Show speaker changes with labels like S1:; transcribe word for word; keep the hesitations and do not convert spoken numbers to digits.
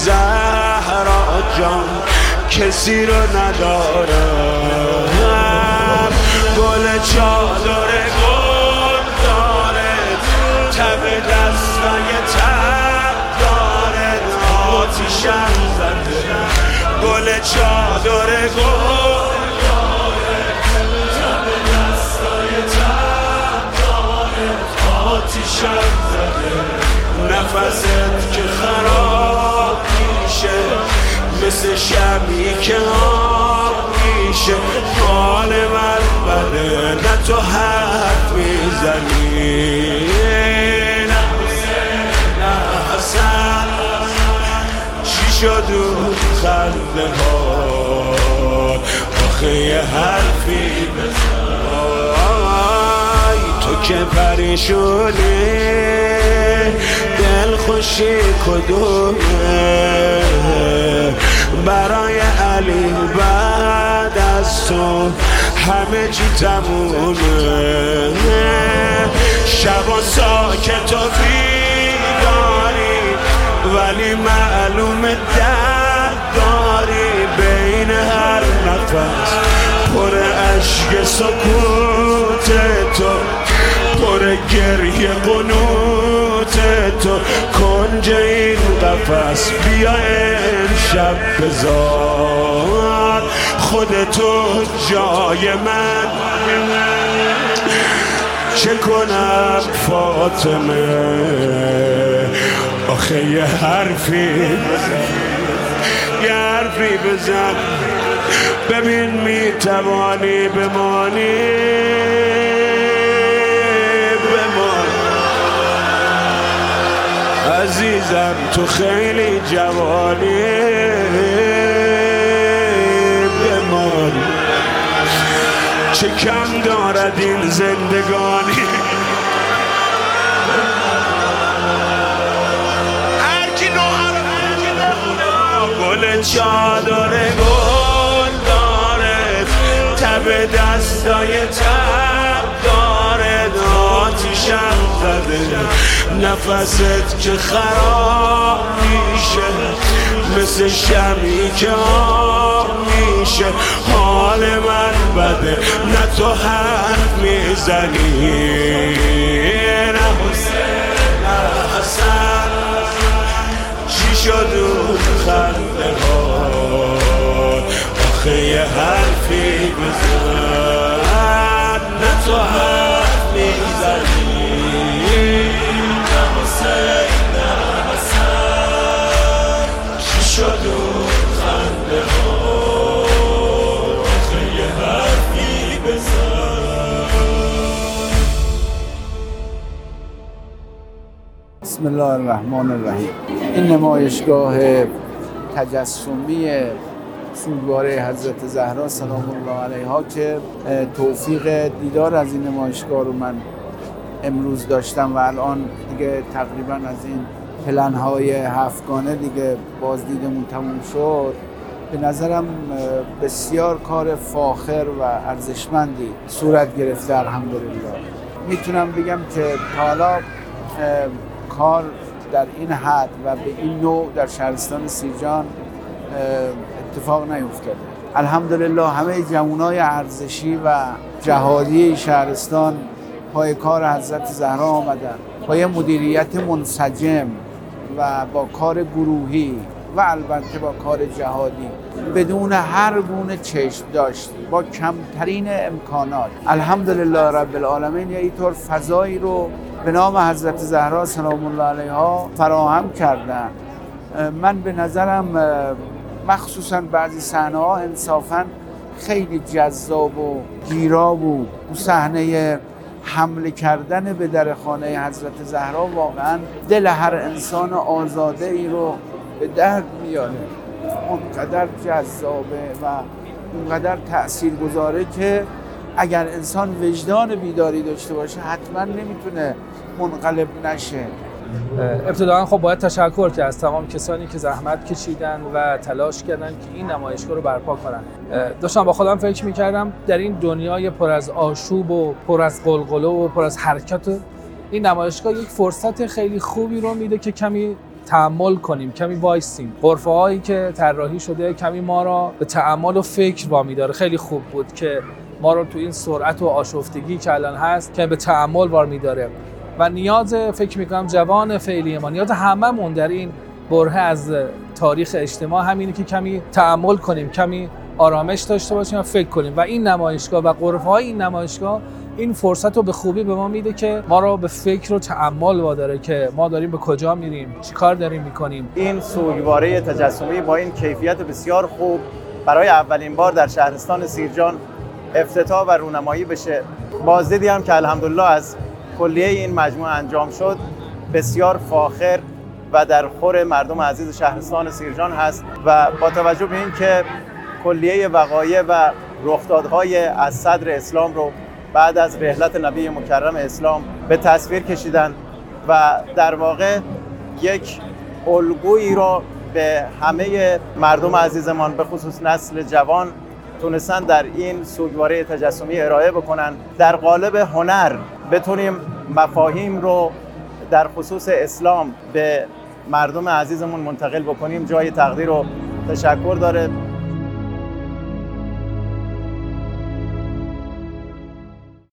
S1: زهرا جان کسی رو ندارم. گل چادر گل داره، تب دستای تب داره، آتیشم زده. گل چادر گل داره، تب دستای تب داره، آتیشم زده. نفست که خراب میشه مثل شمی که آب میشه. حال من بده نه تو حرف میزنی، نه حسین نه حسن. چی شد اون خنده ها؟ آخه یه حرفی بزن. تو که پریشونی دل خوشی کدومه؟ برای علی بعد از تو همه چی تمومه. شبا ساکت و بیداری ولی معلوم درد داری. بین هر نفس پر عشق سکوت تو، پر گریه قنوت تو. کنج این قفس بیا امشب بذار خودتو جای من. چه کنم فاطمه؟ آخه یه حرفی بزن، یه حرفی بزن. ببین میتوانی بمانی، بمان عزیزم تو خیلی جوانی. بمان چه کم دارد این زندگانی. هرکی نوهر گل چادر گل داره، تب دستای تب داره، آتیشم زده. نفست که خراب میشه مثل شمی که آب میشه. حال من بده نه تو حرف میزنی، نه حسین نه حسن. چی شد اون خنده ها؟ آخه یه حرفی بزن، نه تو حرف میزنی. شد اون خنده ها؟ آخه یه حرفی بزن.
S2: بسم الله الرحمن الرحیم. این نمایشگاه تجسمی سوگواره حضرت زهرا سلام الله علیها که توفیق دیدار از این نمایشگاه رو من امروز داشتم و الان دیگه تقریبا از این پلن‌های هفتگانه دیگه بازدیدمون تموم شد. به نظرم بسیار کار فاخر و ارزشمندی صورت گرفته الحمدلله. میتونم بگم که حالا کار در این حد و به این نوع در شهرستان سیرجان اتفاق نیفتاده. الحمدلله همه جوانای ارزشی و جهادی شهرستان پای کار حضرت زهرا آمدن، با یه مدیریت منسجم و با کار گروهی و البته با کار جهادی بدون هر گونه چشم داشت، با کمترین امکانات الحمدلله رب العالمین یه اینطور فضایی رو به نام حضرت زهرا سلام الله علیها فراهم کردن. من به نظرم مخصوصا بعضی صحنه‌ها انصافاً خیلی جذاب و گیرا بود. اون صحنه حمله کردن به در خانه حضرت زهرا واقعا دل هر انسان آزاده ای رو به درد میاره. اونقدر جذابه و اونقدر تأثیرگذاره که اگر انسان وجدان بیداری داشته باشه حتما نمیتونه منقلب نشه.
S3: ابتداً خب باید تشکر کرد از تمام کسانی که زحمت کشیدن و تلاش کردن که این نمایشگاه رو برپا کنن. داشتم با خودم فکر می‌کردم در این دنیای پر از آشوب و پر از قلقله و پر از حرکت، این نمایشگاه یک فرصت خیلی خوبی رو میده که کمی تأمل کنیم، کمی وایسیم. غرفه هایی که طراحی شده کمی ما را به تأمل و فکر وامی داره. خیلی خوب بود که ما رو تو این سرعت و آشفتگی که الان هست که به تأمل وامی داره و نیاز فکر میکنم جوان فعلی ما، نیاز هممون در این برهه از تاریخ اجتماع همینه که کمی تأمل کنیم، کمی آرامش داشته باشیم و فکر کنیم و این نمایشگاه و غرفه‌های این نمایشگاه این فرصت رو به خوبی به ما میده که ما رو به فکر و تأمل واداره که ما داریم به کجا میریم، چی کار داریم میکنیم.
S4: این سوگواره تجسمی با این کیفیت بسیار خوب برای اولین بار در شهرستان سیرجان افتتاح و رونمایی بشه. بازدیدی هم که الحمدلله از کلیه این مجموعه انجام شد بسیار فاخر و در خور مردم عزیز شهرستان سیرجان هست و با توجه به این که کلیه وقایع و رخدادهای از صدر اسلام رو بعد از رحلت نبی مکرم اسلام به تصویر کشیدن و در واقع یک الگویی رو به همه مردم عزیزمان به خصوص نسل جوان تونستن در این سوگواره تجسمی ارائه بکنن. در قالب هنر بتونیم مفاهیم رو در خصوص اسلام به مردم عزیزمون منتقل بکنیم جای تقدیر و تشکر داره.